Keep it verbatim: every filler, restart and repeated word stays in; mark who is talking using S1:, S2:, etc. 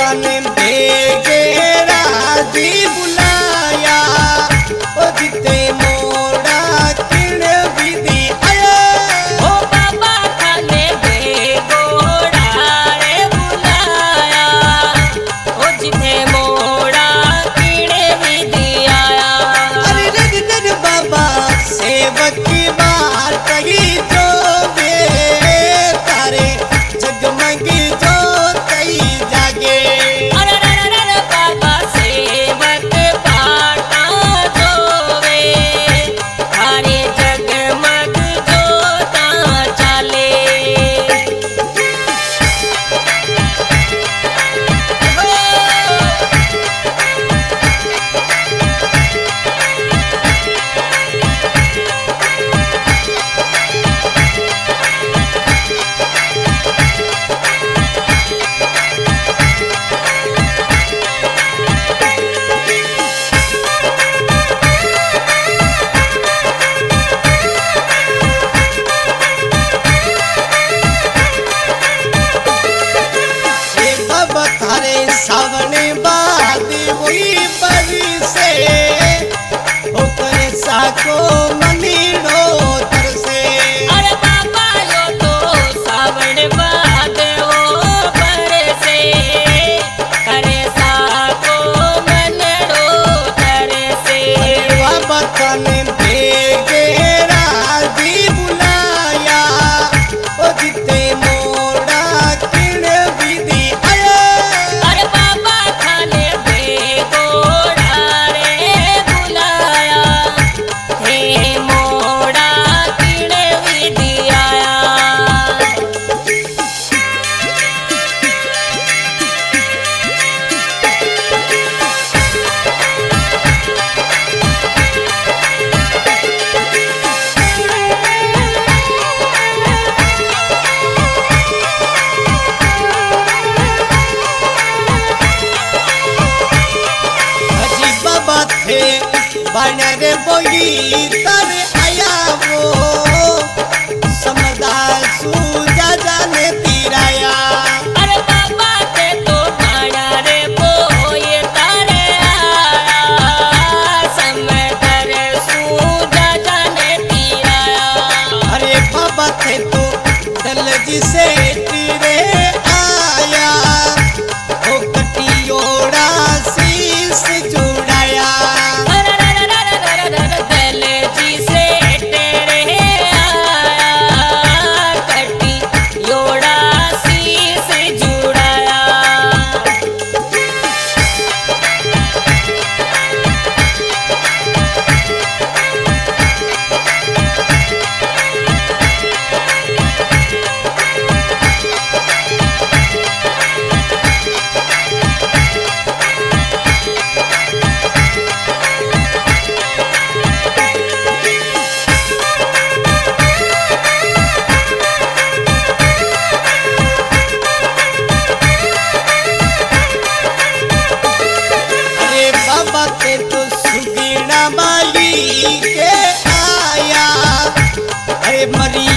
S1: तने भेगे राजी बुलाया ओ जिते मोड़ा किण विधि आया
S2: ओ बाबा थाने भेगोड़ा रे बुलाया ओ जिथे मोड़ा किण विधि आया।
S1: अरे रे रे बाबा सेवक की बात कही जो वे तारे जगमग जो कई जागे
S2: अरे रे रे रे बाबा सेवक बाटा जोवे थारे जगमग जोता चाले।
S1: हे बाबा थारे सावने बाद हुई बरी से होकर साको मनीड़ो तरसे
S2: अरे बाबा यो तो सावन बाद ओ बरसे करे साको मनड़ो तरसे।
S1: बाबा तने भेगे राजी बुलाया ओ जिते मोड़ा किण विधि आया
S2: अरे बाबा थाने भेगोड़ा रे बुलाया थे मोड़ा किण विधि आया।
S1: अजी बाबा थे बनर बोई तर आया वो समदार सूजा जाने तीराया
S2: अरे बाबा ते तो भाड़ा रे बोए तारे आया समदर सूजा जाने तीराया।
S1: अरे बाबा थे तो दलजी से तीरे आया ओ कटियोड़ा शीस जुड़ाया
S2: अरे रे रे रे रे रे रे दल जी से तेरे आया कटी योड़ा शीस जुड़ाया।
S1: अरे बाबा ते तो सुगीना माली के आया अरे मरी